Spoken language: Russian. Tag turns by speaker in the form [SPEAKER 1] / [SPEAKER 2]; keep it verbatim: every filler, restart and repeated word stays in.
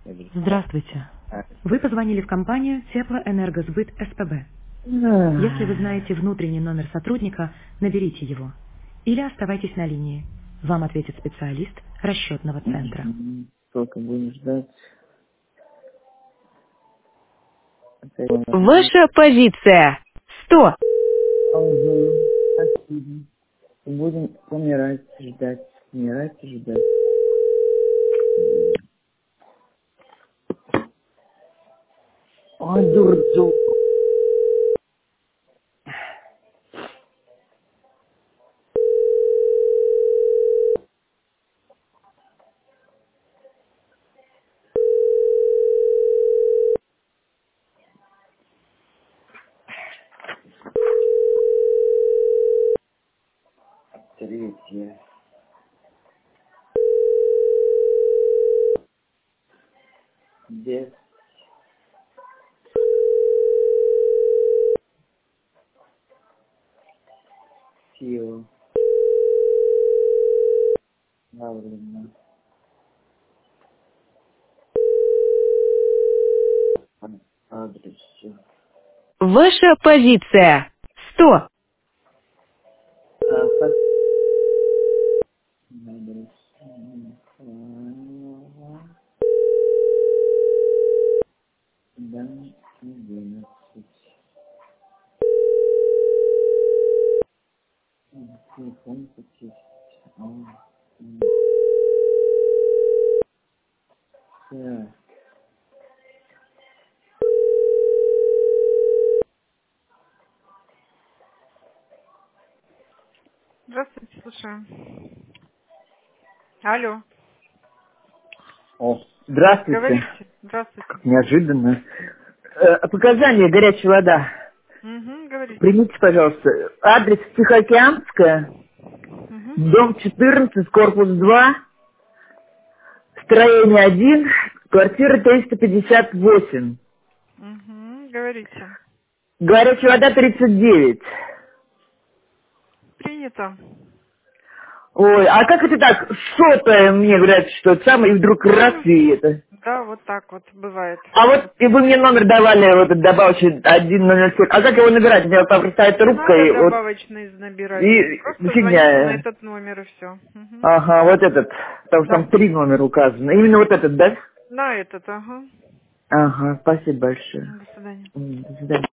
[SPEAKER 1] Здравствуйте. Вы позвонили в компанию Теплоэнергосбыт СПБ. Если вы знаете внутренний номер сотрудника, наберите его. Или оставайтесь на линии. Вам ответит специалист расчетного центра.
[SPEAKER 2] Сколько будем ждать?
[SPEAKER 3] Ваша позиция. сто.
[SPEAKER 2] Ага, спасибо. Будем помирать, ждать, помирать и ждать. Ой, дурдю. Третье. Без сил. Правильно. Адрес. всё.
[SPEAKER 3] Ваша позиция. сто.
[SPEAKER 2] А, как? Адрес. Ага. Да, одиннадцать. Телефон купить. А, м. Так.
[SPEAKER 4] Здравствуйте, слушаю. Алло,
[SPEAKER 2] О, здравствуйте.
[SPEAKER 4] говорите. Здравствуйте.
[SPEAKER 2] Как неожиданно. Э, показания горячая вода.
[SPEAKER 4] Угу, говорите.
[SPEAKER 2] Примите, пожалуйста, адрес Тихоокеанская,
[SPEAKER 4] Угу.
[SPEAKER 2] дом четырнадцать, корпус два, строение один, квартира триста пятьдесят восемь.
[SPEAKER 4] Угу, говорите.
[SPEAKER 2] Горячая вода тридцать девять.
[SPEAKER 4] Принято.
[SPEAKER 2] Ой, а как это так? Сотая мне говорят, что это самое, и вдруг раз
[SPEAKER 4] Ну,
[SPEAKER 2] и это.
[SPEAKER 4] да, вот так вот бывает.
[SPEAKER 2] А вот и вы мне номер давали, вот этот добавочный один ноль семь. А как его набирать? У меня вот там стоит
[SPEAKER 4] Не
[SPEAKER 2] трубка,
[SPEAKER 4] надо
[SPEAKER 2] и вот
[SPEAKER 4] добавочный набирать.
[SPEAKER 2] и
[SPEAKER 4] Просто звоните на
[SPEAKER 2] фигня.
[SPEAKER 4] этот номер и все. Угу.
[SPEAKER 2] Ага, вот этот. Потому что там
[SPEAKER 4] Да.
[SPEAKER 2] три номера указано. Именно вот этот, да?
[SPEAKER 4] На этот, ага.
[SPEAKER 2] Ага, спасибо большое.
[SPEAKER 4] До свидания.
[SPEAKER 2] М, До свидания.